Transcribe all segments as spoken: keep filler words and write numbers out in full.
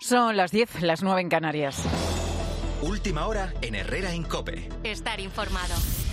Son las diez, las nueve en Canarias. Última hora en Herrera en COPE. Estar informado.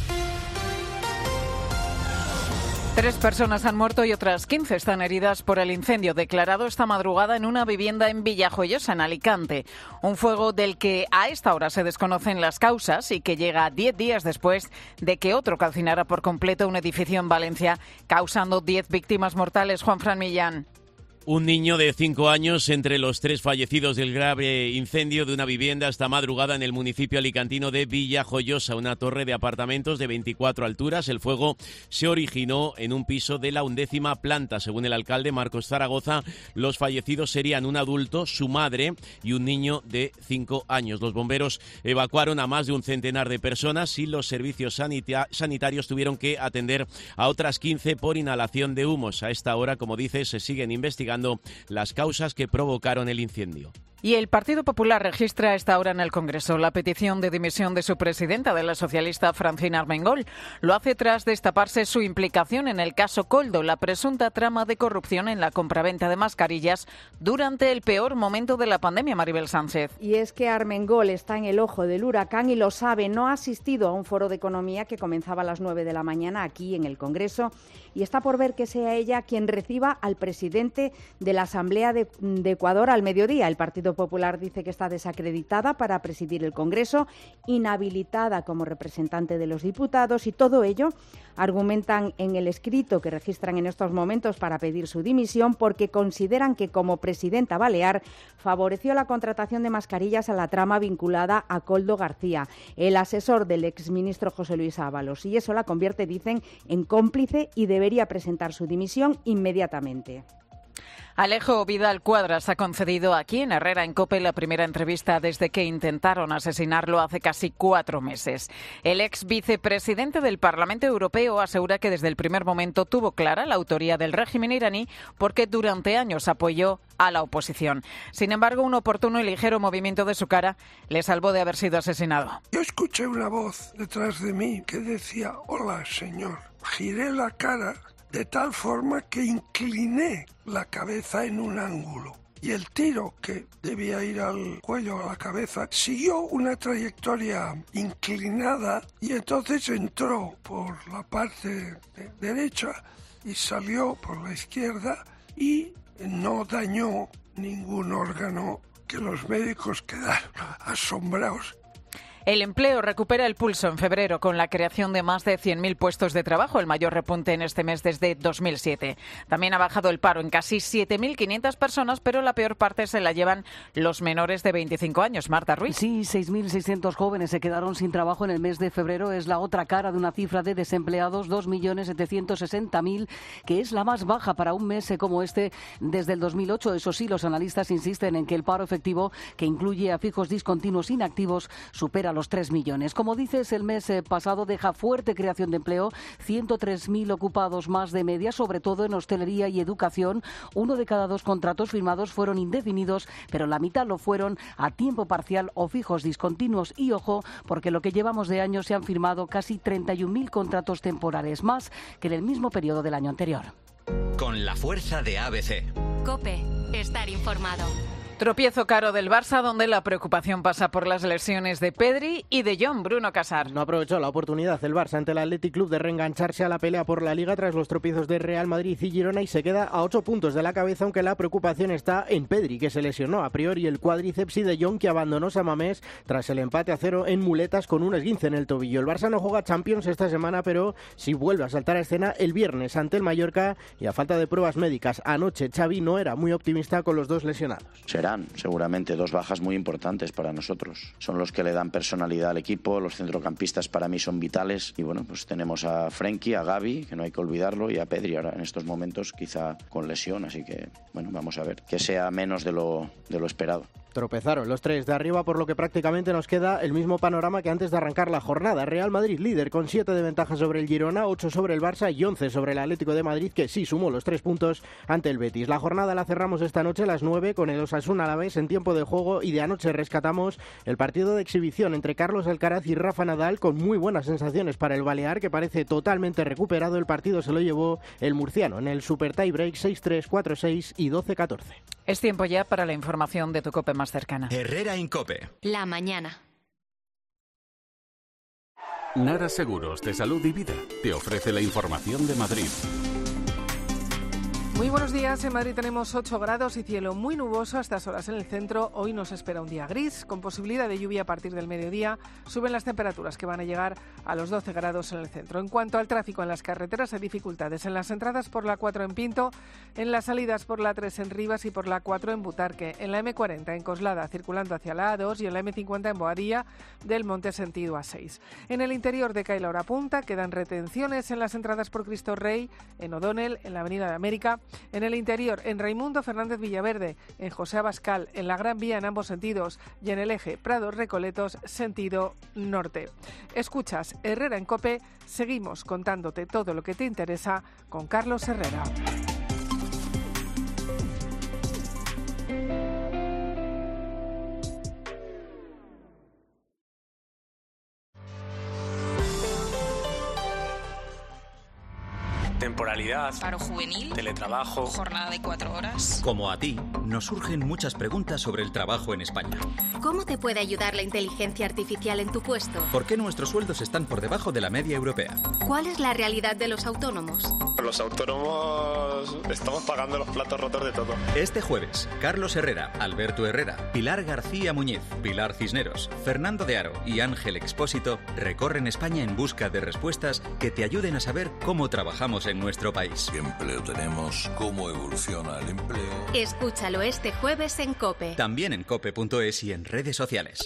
Tres personas han muerto y otras quince están heridas por el incendio declarado esta madrugada en una vivienda en Villajoyosa, en Alicante. Un fuego del que a esta hora se desconocen las causas y que llega diez días después de que otro calcinara por completo un edificio en Valencia, causando diez víctimas mortales. Juanfran Millán. Un niño de cinco años entre los tres fallecidos del grave incendio de una vivienda esta madrugada en el municipio alicantino de Villajoyosa, una torre de apartamentos de veinticuatro alturas. El fuego se originó en un piso de la undécima planta. Según el alcalde Marcos Zaragoza, los fallecidos serían un adulto, su madre y un niño de cinco años. Los bomberos evacuaron a más de un centenar de personas y los servicios sanita- sanitarios tuvieron que atender a otras quince por inhalación de humos. A esta hora, como dice, se siguen investigando las causas que provocaron el incendio. Y el Partido Popular registra a esta hora en el Congreso la petición de dimisión de su presidenta, de la socialista Francina Armengol. Lo hace tras destaparse su implicación en el caso Koldo, la presunta trama de corrupción en la compraventa de mascarillas durante el peor momento de la pandemia. Maribel Sánchez. Y es que Armengol está en el ojo del huracán y lo sabe. No ha asistido a un foro de economía que comenzaba a las nueve de la mañana aquí en el Congreso y está por ver que sea ella quien reciba al presidente de la Asamblea de, de Ecuador al mediodía. El Partido Popular dice que está desacreditada para presidir el Congreso, inhabilitada como representante de los diputados y todo ello argumentan en el escrito que registran en estos momentos para pedir su dimisión porque consideran que como presidenta balear favoreció la contratación de mascarillas a la trama vinculada a Koldo García, el asesor del exministro José Luis Ábalos, y eso la convierte, dicen, en cómplice y debería presentar su dimisión inmediatamente. Alejo Vidal Cuadras ha concedido aquí en Herrera en COPE la primera entrevista desde que intentaron asesinarlo hace casi cuatro meses. El ex vicepresidente del Parlamento Europeo asegura que desde el primer momento tuvo clara la autoría del régimen iraní porque durante años apoyó a la oposición. Sin embargo, un oportuno y ligero movimiento de su cara le salvó de haber sido asesinado. Yo escuché una voz detrás de mí que decía: «Hola, señor». Giré la cara de tal forma que incliné la cabeza en un ángulo. Y el tiro, que debía ir al cuello, a la cabeza, siguió una trayectoria inclinada y entonces entró por la parte de derecha y salió por la izquierda y no dañó ningún órgano, que los médicos quedaron asombrados. El empleo recupera el pulso en febrero con la creación de más de cien mil puestos de trabajo, el mayor repunte en este mes desde dos mil siete. También ha bajado el paro en casi siete mil quinientas personas, pero la peor parte se la llevan los menores de veinticinco años. Marta Ruiz. Sí, seis mil seiscientos jóvenes se quedaron sin trabajo en el mes de febrero. Es la otra cara de una cifra de desempleados, dos millones setecientos sesenta mil, que es la más baja para un mes como este desde el dos mil ocho. Eso sí, los analistas insisten en que el paro efectivo, que incluye a fijos discontinuos inactivos, supera los tres millones. Como dices, el mes pasado deja fuerte creación de empleo, ciento tres mil ocupados más de media, sobre todo en hostelería y educación. Uno de cada dos contratos firmados fueron indefinidos, pero la mitad lo fueron a tiempo parcial o fijos discontinuos. Y ojo, porque lo que llevamos de año se han firmado casi treinta y un mil contratos temporales, más que en el mismo periodo del año anterior. Con la fuerza de A B C. COPE. Estar informado. Tropiezo caro del Barça, donde la preocupación pasa por las lesiones de Pedri y de Jong. Bruno Casar. No aprovechó la oportunidad el Barça ante el Athletic Club de reengancharse a la pelea por la Liga tras los tropiezos de Real Madrid y Girona y se queda a ocho puntos de la cabeza, aunque la preocupación está en Pedri, que se lesionó a priori el cuádriceps, y de Jong, que abandonó San Mamés tras el empate a cero en muletas con un esguince en el tobillo. El Barça no juega Champions esta semana, pero sí vuelve a saltar a escena el viernes ante el Mallorca y a falta de pruebas médicas. Anoche Xavi no era muy optimista con los dos lesionados. Serán seguramente dos bajas muy importantes para nosotros. Son los que le dan personalidad al equipo. Los centrocampistas para mí son vitales. Y bueno, pues tenemos a Frenkie, a Gavi, que no hay que olvidarlo, y a Pedri ahora en estos momentos quizá con lesión. Así que bueno, vamos a ver. Que sea menos de lo, de lo esperado. Tropezaron los tres de arriba, por lo que prácticamente nos queda el mismo panorama que antes de arrancar la jornada. Real Madrid líder con siete de ventaja sobre el Girona, ocho sobre el Barça y once sobre el Atlético de Madrid, que sí sumó los tres puntos ante el Betis. La jornada la cerramos esta noche a las nueve con el Osasuna Alavés en tiempo de juego, y de anoche rescatamos el partido de exhibición entre Carlos Alcaraz y Rafa Nadal, con muy buenas sensaciones para el balear, que parece totalmente recuperado. El partido se lo llevó el murciano en el super tie break seis tres, cuatro seis y doce catorce. Es tiempo ya para la información de tu COPE más cercana. Herrera Incope. La mañana. Nara Seguros de Salud y Vida te ofrece la información de Madrid. Muy buenos días. En Madrid tenemos ocho grados y cielo muy nuboso a estas horas en el centro. Hoy nos espera un día gris, con posibilidad de lluvia a partir del mediodía. Suben las temperaturas, que van a llegar a los doce grados en el centro. En cuanto al tráfico en las carreteras, hay dificultades en las entradas por la cuatro en Pinto, en las salidas por la tres en Rivas y por la cuatro en Butarque, en la eme cuarenta en Coslada, circulando hacia la a dos, y en la eme cincuenta en Boadilla del Monte sentido a seis. En el interior de Caila Hora Punta quedan retenciones en las entradas por Cristo Rey, en O'Donnell, en la Avenida de América. En el interior, en Raimundo Fernández Villaverde, en José Abascal, en la Gran Vía en ambos sentidos y en el eje Prados Recoletos, sentido norte. Escuchas Herrera en COPE, seguimos contándote todo lo que te interesa con Carlos Herrera. Temporalidad, paro juvenil, teletrabajo, jornada de cuatro horas. Como a ti, nos surgen muchas preguntas sobre el trabajo en España. ¿Cómo te puede ayudar la inteligencia artificial en tu puesto? ¿Por qué nuestros sueldos están por debajo de la media europea? ¿Cuál es la realidad de los autónomos? Los autónomos estamos pagando los platos rotos de todo. Este jueves, Carlos Herrera, Alberto Herrera, Pilar García Muñiz, Pilar Cisneros, Fernando de Aro y Ángel Expósito recorren España en busca de respuestas que te ayuden a saber cómo trabajamos en nuestro país. ¿Qué empleo tenemos? ¿Cómo evoluciona el empleo? Escúchalo este jueves en COPE. También en cope punto es y en redes sociales.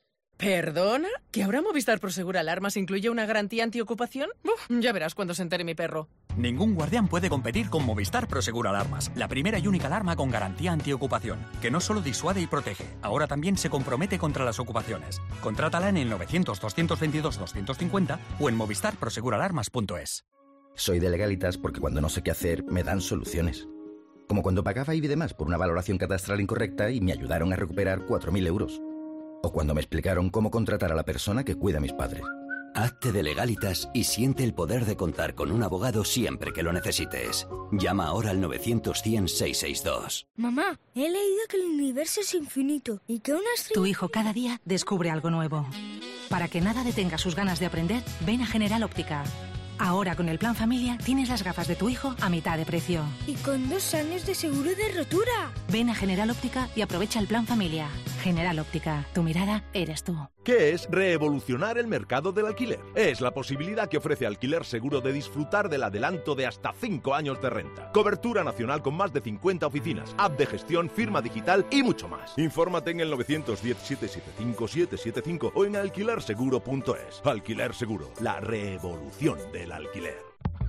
¿Perdona? ¿Que ahora Movistar Prosegur Alarmas incluye una garantía antiocupación? Uf, ya verás cuando se entere mi perro. Ningún guardián puede competir con Movistar Prosegur Alarmas, la primera y única alarma con garantía antiocupación, que no solo disuade y protege, ahora también se compromete contra las ocupaciones. Contrátala en el novecientos, doscientos veintidós, doscientos cincuenta o en movistar prosegur alarmas punto es. Soy de Legalitas porque cuando no sé qué hacer me dan soluciones. Como cuando pagaba I B I de más por una valoración catastral incorrecta y me ayudaron a recuperar cuatro mil euros. O cuando me explicaron cómo contratar a la persona que cuida a mis padres. Hazte de Legalitas y siente el poder de contar con un abogado siempre que lo necesites. Llama ahora al novecientos, cien, seiscientos sesenta y dos. Mamá, he leído que el universo es infinito y que una estrella... Tu hijo cada día descubre algo nuevo. Para que nada detenga sus ganas de aprender, ven a General Óptica. Ahora con el plan familia tienes las gafas de tu hijo a mitad de precio. Y con dos años de seguro de rotura. Ven a General Óptica y aprovecha el plan familia. General Óptica, tu mirada eres tú. ¿Qué es revolucionar el mercado del alquiler? Es la posibilidad que ofrece Alquiler Seguro de disfrutar del adelanto de hasta cinco años de renta. Cobertura nacional con más de cincuenta oficinas, app de gestión, firma digital y mucho más. Infórmate en el novecientos diez, setecientos setenta y cinco, setecientos setenta y cinco o en alquiler seguro punto es. Alquiler Seguro, la revolución del alquiler.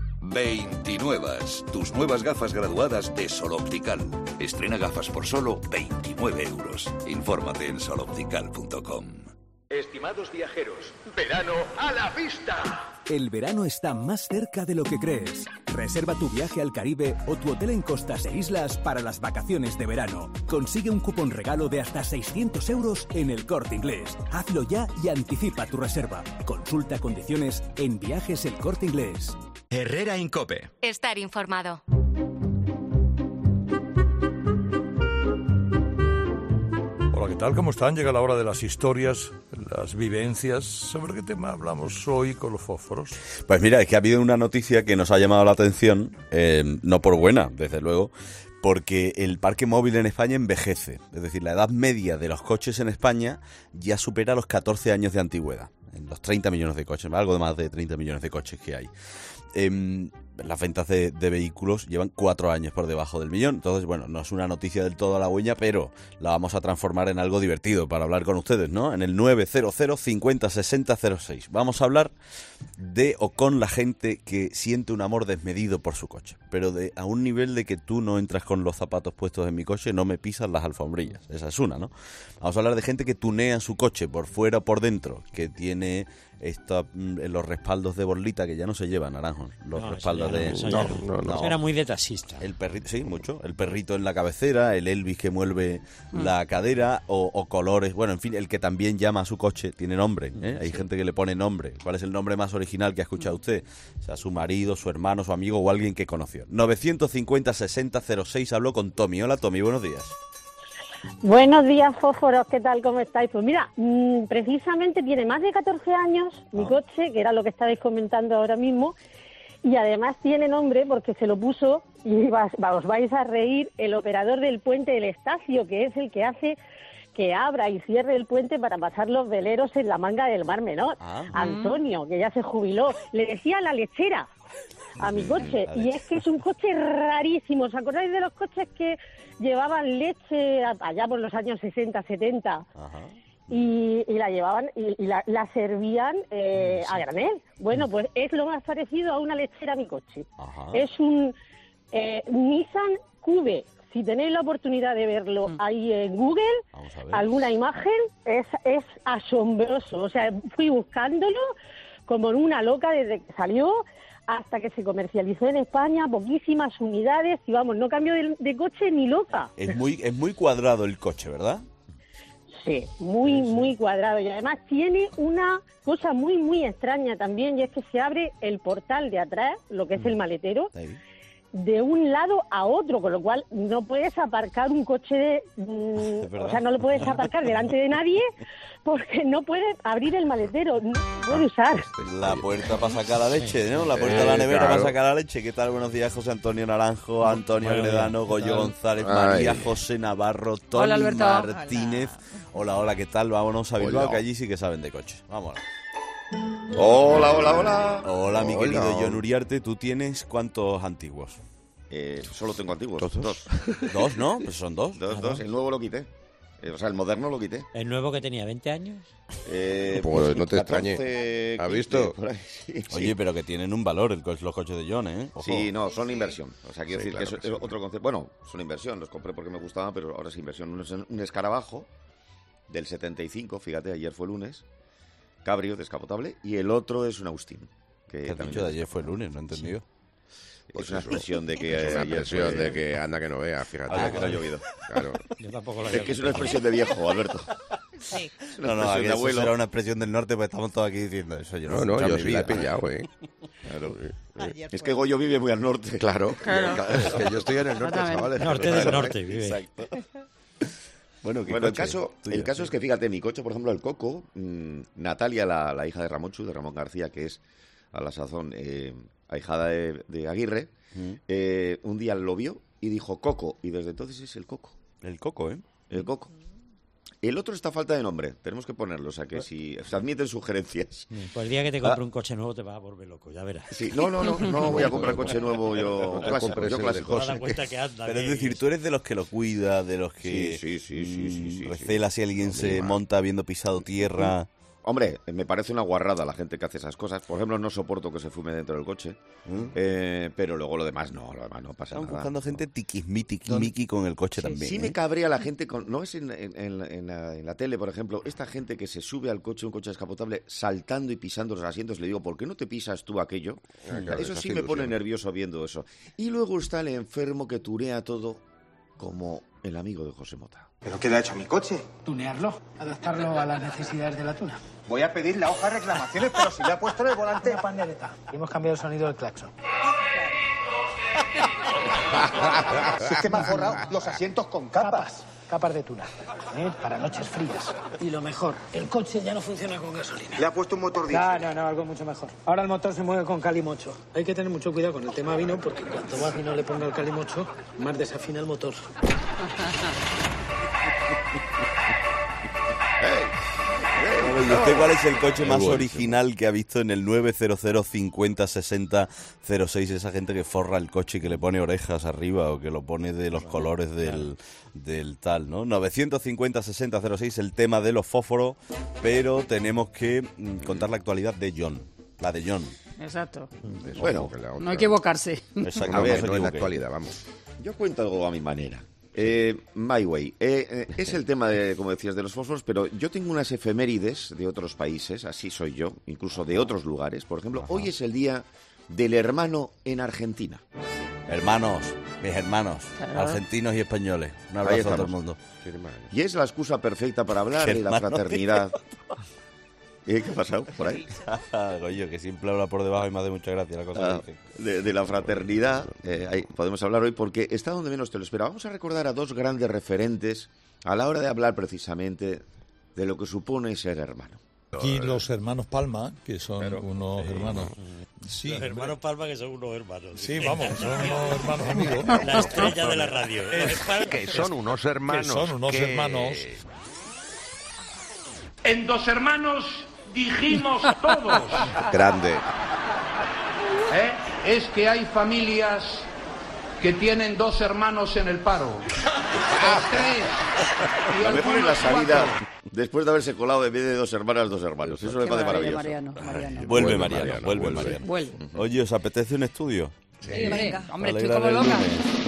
veintinuevas, tus nuevas gafas graduadas de Sol Optical. Estrena gafas por solo veintinueve euros. Infórmate en sol optical punto com. Estimados viajeros, verano a la vista. El verano está más cerca de lo que crees. Reserva tu viaje al Caribe o tu hotel en costas e islas para las vacaciones de verano. Consigue un cupón regalo de hasta seiscientos euros en El Corte Inglés. Hazlo ya y anticipa tu reserva. Consulta condiciones en Viajes El Corte Inglés. Herrera Incope. Estar informado. Hola, ¿qué tal? ¿Cómo están? Llega la hora de las historias, las vivencias. ¿Sobre qué tema hablamos hoy con los fósforos? Pues mira, es que ha habido una noticia que nos ha llamado la atención, eh, no por buena, desde luego, porque el parque móvil en España envejece. Es decir, la edad media de los coches en España ya supera los catorce años de antigüedad. En los treinta millones de coches, algo de más de treinta millones de coches que hay. Eh, las ventas de, de vehículos llevan cuatro años por debajo del millón. Entonces, bueno, no es una noticia del todo halagüeña, pero la vamos a transformar en algo divertido para hablar con ustedes, ¿no? En el nueve cero cero, cincuenta, sesenta, cero seis. Vamos a hablar de o con la gente que siente un amor desmedido por su coche, pero de a un nivel de que tú no entras con los zapatos puestos en mi coche, no me pisas las alfombrillas. Esa es una, ¿no? Vamos a hablar de gente que tunea su coche por fuera o por dentro, que tiene Esto, en los respaldos de borlita, que ya no se llevan, Naranjo. Los No, respaldos eso ya de... no, eso ya no. no, no. Eso era muy de taxista. El perrito, sí, mucho. El perrito en la cabecera, el Elvis que mueve mm. la cadera, o, o colores. Bueno, en fin, el que también llama a su coche tiene nombre. ¿eh? Hay sí. gente que le pone nombre. ¿Cuál es el nombre más original que ha escuchado usted? O sea, su marido, su hermano, su amigo o alguien que conoció. novecientos cincuenta sesenta cero seis habló con Tommy. Hola, Tommy, buenos días. Buenos días, fósforos, ¿qué tal? ¿Cómo estáis? Pues mira, mmm, precisamente tiene más de catorce años mi oh. coche, que era lo que estáis comentando ahora mismo, y además tiene nombre porque se lo puso, y vas, os vais a reír, el operador del puente del Estacio, que es el que hace que abra y cierre el puente para pasar los veleros en la manga del Mar Menor. Ah. Antonio, que ya se jubiló, le decía la lechera a mi coche, y es que es un coche rarísimo. ¿Os acordáis de los coches que llevaban leche allá por los años sesenta, setenta? Ajá. Y, y la llevaban y, y la, la servían eh, sí. a granel. Bueno, pues es lo más parecido a una lechera mi coche. Ajá. Es un eh, Nissan Cube. Si tenéis la oportunidad de verlo ahí en Google, alguna imagen, es, es asombroso. O sea, fui buscándolo como una loca desde que salió hasta que se comercializó en España, poquísimas unidades, y vamos, no cambio de, de coche ni loca. Es muy, es muy cuadrado el coche, ¿verdad? Sí, muy, muy cuadrado, y además tiene una cosa muy, muy extraña también, y es que se abre el portal de atrás, lo que es el maletero, ahí, de un lado a otro, con lo cual no puedes aparcar un coche de... Mmm, o sea, no lo puedes aparcar delante de nadie porque no puedes abrir el maletero, no puede usar. La puerta para sacar la leche, ¿no? La puerta de la nevera claro. para sacar la leche. ¿Qué tal? Buenos días, José Antonio Naranjo, Antonio Agredano, Goyo González, Ay. María José Navarro, Tony hola, Martínez. Hola. hola, hola, ¿qué tal? Vámonos a Bilbao, hola. que allí sí que saben de coches. Vamos. Hola, hola, hola. Hola, mi hola. querido John Uriarte. ¿Tú tienes cuántos antiguos? Eh, solo tengo antiguos. ¿Dos? Dos, ¿Dos no? Pues son dos. Dos, dos. El nuevo lo quité. Eh, o sea, el moderno lo quité. ¿El nuevo que tenía veinte años? Eh, pues, pues no te catorce, extrañe. ¿Has visto? Sí, Oye, sí. pero que tienen un valor el, los coches de John, ¿eh? Ojo. Sí, no, son inversión. O sea, quiero sí, decir claro que eso que sí. es otro concepto. Bueno, son inversión. Los compré porque me gustaban, pero ahora es inversión. Uno es un escarabajo del setenta y cinco, fíjate, ayer fue lunes. Cabrio, descapotable, y el otro es un Austin. Que ¿Qué has dicho de ayer fue lunes? No he entendido. Sí. Pues es una expresión de que... Es una expresión fue... de que anda que no vea, fíjate. Ah, que no ha llovido. Claro. Yo tampoco lo es que es una expresión de viejo, Alberto. Sí. No, no, aquí eso será una expresión del norte, pues estamos todos aquí diciendo eso. Yo no, no, no yo sí la he pillado, ¿eh? Claro. Es que Goyo vive muy al norte. Claro. claro. Es que yo estoy en el norte, chavales. Norte del norte vive. Exacto. Bueno, bueno el caso, tuyo, el caso sí. es que, fíjate, mi coche, por ejemplo, el Coco, mmm, Natalia, la, la hija de Ramonchu, de Ramón García, que es a la sazón eh, ahijada de, de Aguirre, mm. eh, un día lo vio y dijo Coco, y desde entonces es el Coco. El Coco, ¿eh? El Coco. El otro está a falta de nombre, tenemos que ponerlo, o sea que si se admiten sugerencias. Pues el día que te compre ah. un coche nuevo te vas a volver loco, ya verás. Sí, no, no, no, no voy a comprar coche nuevo yo clásico, yo clásico. Pero es decir, tú eres de los que lo cuida, de los que sí, sí, sí, sí, sí, sí, recela si alguien sí, se sí, monta habiendo pisado tierra. Hombre, me parece una guarrada la gente que hace esas cosas. Por ejemplo, no soporto que se fume dentro del coche. ¿Mm? Eh, pero luego lo demás no, lo demás no pasa Están nada. Están buscando gente tiquismi, tiquismiqui con el coche sí, también. Sí ¿eh? me cabrea la gente, con, ¿no es en, en, en, en, la, en la tele, por ejemplo? Esta gente que se sube al coche, un coche descapotable, saltando y pisando los asientos. Le digo, ¿por qué no te pisas tú aquello? Ah, claro, eso sí me pone nervioso viendo eso. Y luego está el enfermo que turea todo como el amigo de José Mota. ¿Pero qué le ha hecho a mi coche? Tunearlo, adaptarlo a las necesidades de la tuna. Voy a pedir la hoja de reclamaciones, pero si le ha puesto en el volante... Una pandereta. Y hemos cambiado el sonido del claxon. Si es que me ha forrado los asientos con capas. Capas, capas de tuna, ¿eh? Para noches frías. Y lo mejor, el coche ya no funciona con gasolina. Le ha puesto un motor diésel. No, no, no, algo mucho mejor. Ahora el motor se mueve con calimocho. Hay que tener mucho cuidado con el tema vino, porque cuanto más vino le ponga el calimocho, más desafina el motor. ¿Y usted cuál es el coche más original que ha visto en el nueve cero cero cincuenta sesenta cero seis? Esa gente que forra el coche y que le pone orejas arriba o que lo pone de los colores del, del tal, ¿no? novecientos cincuenta sesenta cero seis, el tema de los fósforos, pero tenemos que contar la actualidad de John, la de John. Exacto. Bueno, no equivocarse. Exacto, a ver, no es la actualidad, vamos. Yo cuento algo a mi manera. Eh, My Way. Eh, eh, es el tema, de, como decías, de los fósforos, pero yo tengo unas efemérides de otros países, así soy yo, incluso de otros lugares. Por ejemplo, Ajá. hoy es el día del hermano en Argentina. Hermanos, mis hermanos, claro. argentinos y españoles. Un abrazo a todo el mundo. Y es la excusa perfecta para hablar de la fraternidad. ¿Eh? ¿Qué ha pasado por ahí? Coño, que siempre habla por debajo y me hace mucha gracia la cosa ah, que dice. De, de la fraternidad, eh, ahí podemos hablar hoy porque está donde menos te lo espera. Vamos a recordar a dos grandes referentes a la hora de hablar precisamente de lo que supone ser hermano. Y los hermanos Palma, que son Pero, unos eh, hermanos... Sí, los hermanos Palma, que son unos hermanos. Sí, vamos, son unos hermanos amigos. La estrella de la radio. Que son unos hermanos. Que son unos que... hermanos. En Dos Hermanos dijimos todos. Grande. ¿Eh? Es que hay familias que tienen dos hermanos en el paro. O tres. Y a lo mejor en la salida, después de haberse colado en vez de dos hermanas, dos hermanos. Eso me parece maravilloso. Mariano, Mariano. Vuelve, Mariano, Mariano, vuelve, Mariano. Vuelve. Oye, ¿os apetece un estudio? Sí, sí venga. Hombre, estoy como loca.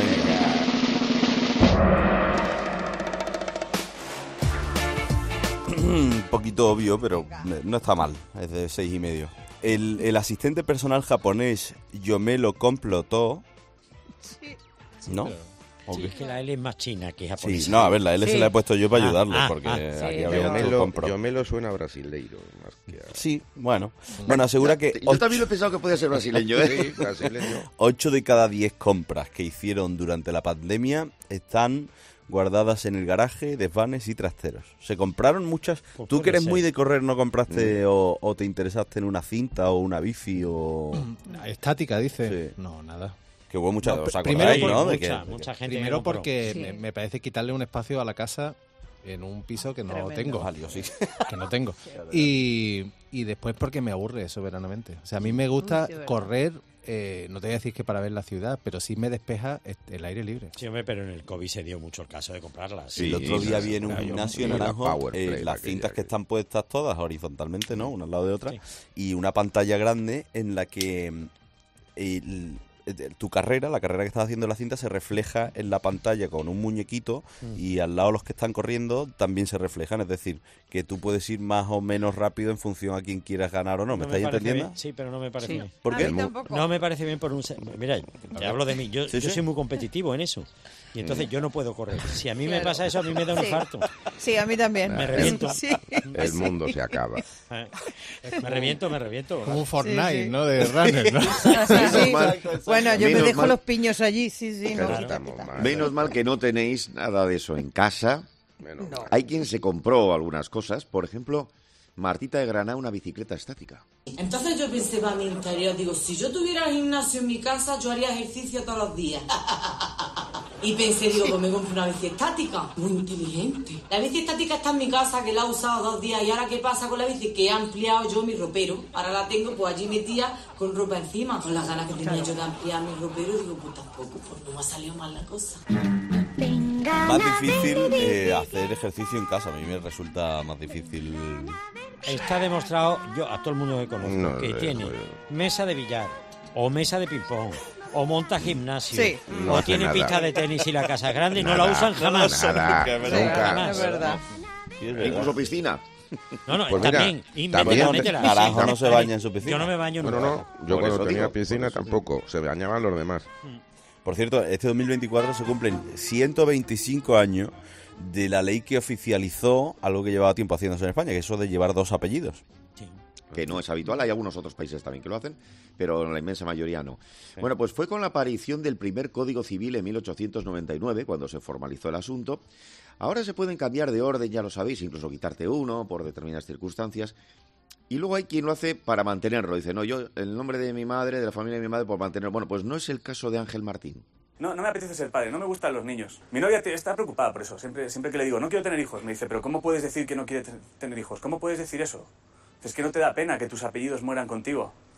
Un poquito obvio, pero no está mal. Es de seis y medio. El, el asistente personal japonés Yomelo Complotó. Sí. ¿No? Sí, okay. Es que la L es más china que japonesa. Sí, no, a ver, la L sí. se la he puesto yo para ah, ayudarlo, ah, porque ah, aquí sí. había Yomelo, compro. Yomelo suena brasileiro. Más que a... Sí, bueno. Bueno, asegura que... Yo también lo he pensado que podía ser brasileño, ¿eh? Sí, brasileño. ocho de cada diez compras que hicieron durante la pandemia están guardadas en el garaje, desvanes y trasteros. Se compraron muchas... Pues ¿Tú que eres ser. muy de correr no compraste mm. o, o te interesaste en una cinta o una bici o...? Estática, dice. Sí. No, nada. Que hubo mucha... No, ¿os primero, acordáis, ¿no? Mucha, de que, mucha gente primero porque sí. me, me parece quitarle un espacio a la casa en un piso que no Tremendo. tengo. Valio, sí. Que no tengo. Y, y después porque me aburre soberanamente. O sea, a mí me gusta sí, correr... Eh, no te voy a decir que para ver la ciudad, pero sí me despeja el aire libre. Sí, hombre, pero en el COVID se dio mucho el caso de comprarlas. Sí, el otro día vi en un gimnasio en Naranjo eh, las cintas que están puestas todas horizontalmente, ¿no? Una al lado de otra, sí. y una pantalla grande en la que el, tu carrera, la carrera que estás haciendo en la cinta se refleja en la pantalla con un muñequito mm. y al lado los que están corriendo también se reflejan, es decir, que tú puedes ir más o menos rápido en función a quién quieras ganar o no. ¿Me no estáis me entendiendo? Bien. Sí, pero no me parece sí. bien. ¿Por qué? No me parece bien por un... Mira, te hablo de mí. Yo, ¿Sí, yo sí? soy muy competitivo en eso. Y entonces yo no puedo correr. Si a mí claro. me pasa eso, a mí me da un sí. infarto. Sí, a mí también. Me reviento. Sí. El mundo se acaba. Me reviento, me reviento. Como un Fortnite, sí, sí. ¿no? De runner, ¿no? Sí, sí. Bueno, yo Menos me dejo mal. los piños allí, sí, sí. No, quita, quita. Menos mal que no tenéis nada de eso en casa. No. Hay quien se compró algunas cosas, por ejemplo... Martita de Granada, una bicicleta estática. Entonces yo pensé para mi interior, digo, si yo tuviera gimnasio en mi casa, yo haría ejercicio todos los días. Y pensé, digo, pues me compro una bici estática. Muy inteligente. La bici estática está en mi casa, que la he usado dos días. ¿Y ahora qué pasa con la bici? Que he ampliado yo mi ropero. Ahora la tengo pues allí metida con ropa encima. Con las ganas que tenía claro. yo de ampliar mi ropero, digo, pues tampoco, pues no me ha salido mal la cosa. Más difícil eh, hacer ejercicio en casa. A mí me resulta más difícil... Está demostrado, yo a todo el mundo que conozco, no, que no, tiene no, mesa de billar, o mesa de ping-pong, o monta gimnasio, sí. no o tiene nada. pista de tenis y la casa es grande y no la usan jamás. Nada, nunca, nunca. Jamás. Es verdad. Sí, es verdad. Incluso piscina. No, no, pues también. Mira, también Naranjo no se baña en su piscina. Yo no me baño nunca. No, no, yo Por cuando tenía digo, piscina tampoco, se bañaban los demás. Por cierto, este dos mil veinticuatro se cumplen ciento veinticinco años de la ley que oficializó algo que llevaba tiempo haciéndose en España, que es eso de llevar dos apellidos. Sí. Que no es habitual, hay algunos otros países también que lo hacen, pero la inmensa mayoría no. Sí. Bueno, pues fue con la aparición del primer Código Civil en mil ochocientos noventa y nueve, cuando se formalizó el asunto. Ahora se pueden cambiar de orden, ya lo sabéis, incluso quitarte uno por determinadas circunstancias. Y luego hay quien lo hace para mantenerlo. Dice, no, yo, el nombre de mi madre, de la familia de mi madre, por mantenerlo. Bueno, pues no es el caso de Ángel Martín. No, no me apetece ser padre, no me gustan los niños. Mi novia está preocupada por eso. Siempre, siempre que le digo, no quiero tener hijos, me dice, pero ¿cómo puedes decir que no quieres tener hijos? ¿Cómo puedes decir eso? Es que no te da pena que tus apellidos mueran contigo.